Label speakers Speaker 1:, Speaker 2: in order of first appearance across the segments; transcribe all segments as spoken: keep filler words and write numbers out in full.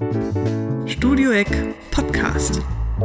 Speaker 1: Studio Eck Podcast.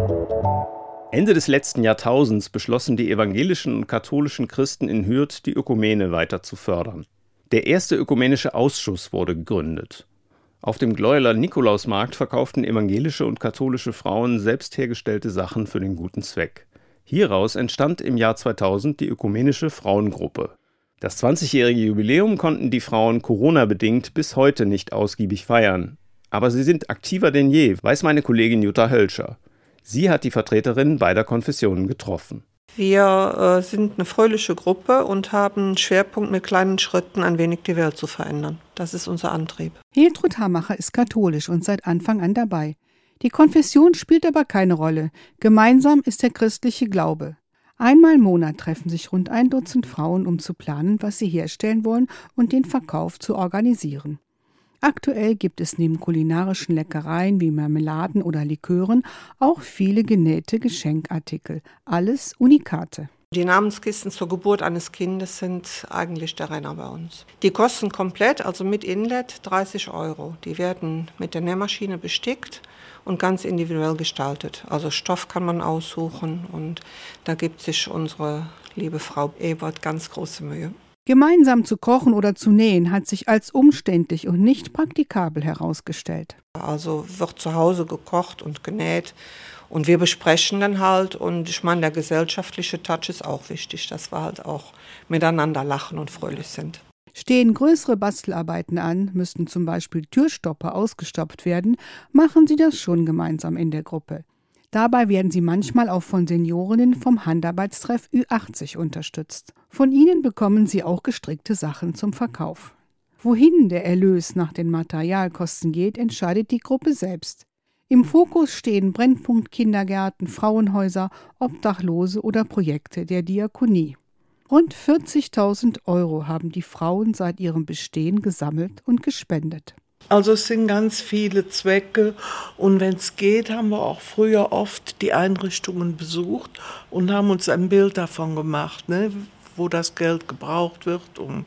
Speaker 2: Ende des letzten Jahrtausends beschlossen die evangelischen und katholischen Christen in Hürth, die Ökumene weiter zu fördern. Der erste ökumenische Ausschuss wurde gegründet. Auf dem Gleueler Nikolausmarkt verkauften evangelische und katholische Frauen selbst hergestellte Sachen für den guten Zweck. Hieraus entstand im Jahr zweitausend die Ökumenische Frauengruppe. Das zwanzigjährige Jubiläum konnten die Frauen Corona-bedingt bis heute nicht ausgiebig feiern. Aber sie sind aktiver denn je, weiß meine Kollegin Jutta Hölscher. Sie hat die Vertreterinnen beider Konfessionen getroffen.
Speaker 3: Wir äh, sind eine fröhliche Gruppe und haben einen Schwerpunkt, mit kleinen Schritten ein wenig die Welt zu verändern. Das ist unser Antrieb.
Speaker 4: Hiltrud Hammacher ist katholisch und seit Anfang an dabei. Die Konfession spielt aber keine Rolle. Gemeinsam ist der christliche Glaube. Einmal im Monat treffen sich rund ein Dutzend Frauen, um zu planen, was sie herstellen wollen und den Verkauf zu organisieren. Aktuell gibt es neben kulinarischen Leckereien wie Marmeladen oder Likören auch viele genähte Geschenkartikel. Alles Unikate.
Speaker 3: Die Namenskisten zur Geburt eines Kindes sind eigentlich der Renner bei uns. Die kosten komplett, also mit Inlet, dreißig Euro. Die werden mit der Nähmaschine bestickt und ganz individuell gestaltet. Also Stoff kann man aussuchen und da gibt sich unsere liebe Frau Ebert ganz große Mühe.
Speaker 4: Gemeinsam zu kochen oder zu nähen hat sich als umständlich und nicht praktikabel herausgestellt.
Speaker 3: Also wird zu Hause gekocht und genäht und wir besprechen dann halt und ich meine, der gesellschaftliche Touch ist auch wichtig, dass wir halt auch miteinander lachen und fröhlich sind.
Speaker 4: Stehen größere Bastelarbeiten an, müssten zum Beispiel Türstopper ausgestopft werden, machen sie das schon gemeinsam in der Gruppe. Dabei werden sie manchmal auch von Seniorinnen vom Handarbeitstreff Ü achtzig unterstützt. Von ihnen bekommen sie auch gestrickte Sachen zum Verkauf. Wohin der Erlös nach den Materialkosten geht, entscheidet die Gruppe selbst. Im Fokus stehen Brennpunkt Kindergärten, Frauenhäuser, Obdachlose oder Projekte der Diakonie. Rund vierzigtausend Euro haben die Frauen seit ihrem Bestehen gesammelt und gespendet.
Speaker 5: Also es sind ganz viele Zwecke und wenn es geht, haben wir auch früher oft die Einrichtungen besucht und haben uns ein Bild davon gemacht, ne, wo das Geld gebraucht wird und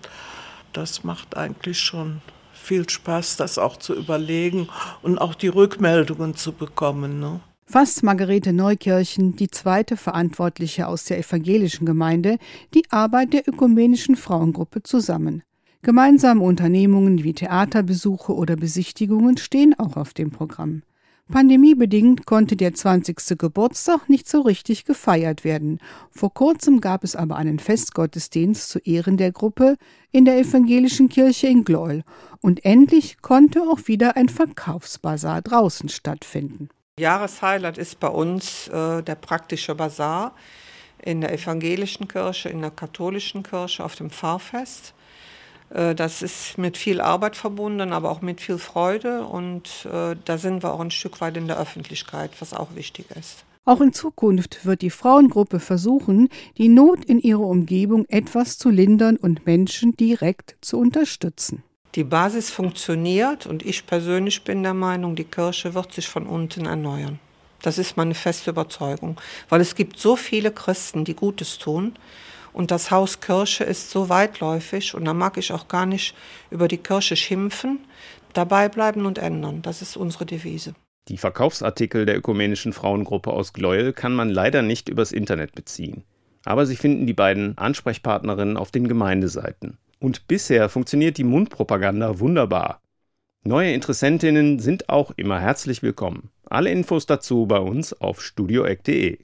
Speaker 5: das macht eigentlich schon viel Spaß, das auch zu überlegen und auch die Rückmeldungen zu bekommen, ne.
Speaker 4: Fasst Margarete Neukirchen, die zweite Verantwortliche aus der evangelischen Gemeinde, die Arbeit der ökumenischen Frauengruppe zusammen. Gemeinsame Unternehmungen wie Theaterbesuche oder Besichtigungen stehen auch auf dem Programm. Pandemiebedingt konnte der zwanzigste Geburtstag nicht so richtig gefeiert werden. Vor kurzem gab es aber einen Festgottesdienst zu Ehren der Gruppe in der evangelischen Kirche in Gleuel. Und endlich konnte auch wieder ein Verkaufsbasar draußen stattfinden.
Speaker 3: Jahreshighlight ist bei uns äh, der praktische Basar in der evangelischen Kirche, in der katholischen Kirche auf dem Pfarrfest. Äh, das ist mit viel Arbeit verbunden, aber auch mit viel Freude und äh, da sind wir auch ein Stück weit in der Öffentlichkeit, was auch wichtig ist.
Speaker 4: Auch in Zukunft wird die Frauengruppe versuchen, die Not in ihrer Umgebung etwas zu lindern und Menschen direkt zu unterstützen.
Speaker 3: Die Basis funktioniert und ich persönlich bin der Meinung, die Kirche wird sich von unten erneuern. Das ist meine feste Überzeugung, weil es gibt so viele Christen, die Gutes tun und das Haus Kirche ist so weitläufig und da mag ich auch gar nicht über die Kirche schimpfen, dabei bleiben und ändern, das ist unsere Devise.
Speaker 2: Die Verkaufsartikel der ökumenischen Frauengruppe aus Gleuel kann man leider nicht übers Internet beziehen. Aber Sie finden die beiden Ansprechpartnerinnen auf den Gemeindeseiten. Und bisher funktioniert die Mundpropaganda wunderbar. Neue Interessentinnen sind auch immer herzlich willkommen. Alle Infos dazu bei uns auf studioeck punkt de.